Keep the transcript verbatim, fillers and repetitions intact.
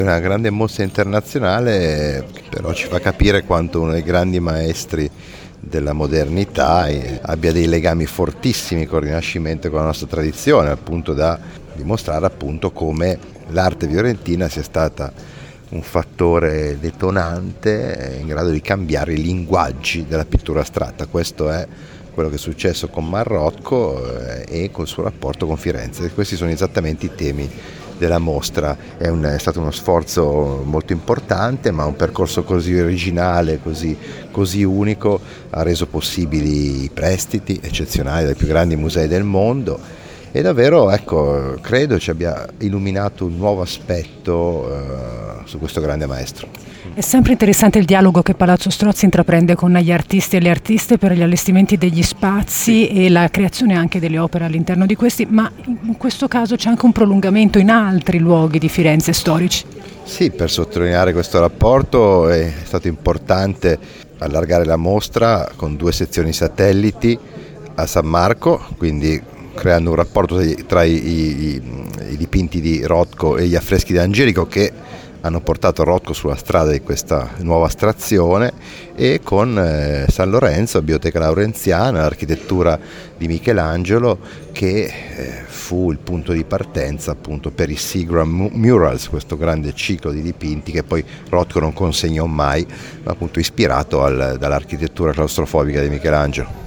È una grande mostra internazionale, però ci fa capire quanto uno dei grandi maestri della modernità eh, abbia dei legami fortissimi con il Rinascimento e con la nostra tradizione, al punto da dimostrare appunto come l'arte fiorentina sia stata un fattore detonante in grado di cambiare i linguaggi della pittura astratta. Questo è quello che è successo con Marrocco eh, e col suo rapporto con Firenze. Questi sono esattamente i temi della mostra. È, un, è stato uno sforzo molto importante, ma un percorso così originale, così, così unico, ha reso possibili i prestiti eccezionali dai più grandi musei del mondo e davvero, ecco, credo ci abbia illuminato un nuovo aspetto uh, su questo grande maestro. È sempre interessante il dialogo che Palazzo Strozzi intraprende con gli artisti e le artiste per gli allestimenti degli spazi e la creazione anche delle opere all'interno di questi, ma in questo caso c'è anche un prolungamento in altri luoghi di Firenze storici. Sì, per sottolineare questo rapporto è stato importante allargare la mostra con due sezioni satelliti a San Marco, quindi creando un rapporto tra i, i, i dipinti di Rothko e gli affreschi di Angelico che hanno portato Rothko sulla strada di questa nuova astrazione, e con eh, San Lorenzo, Biblioteca Laurenziana, l'architettura di Michelangelo, che eh, fu il punto di partenza appunto per i Seagram Murals, questo grande ciclo di dipinti che poi Rothko non consegnò mai, ma appunto ispirato al, dall'architettura claustrofobica di Michelangelo.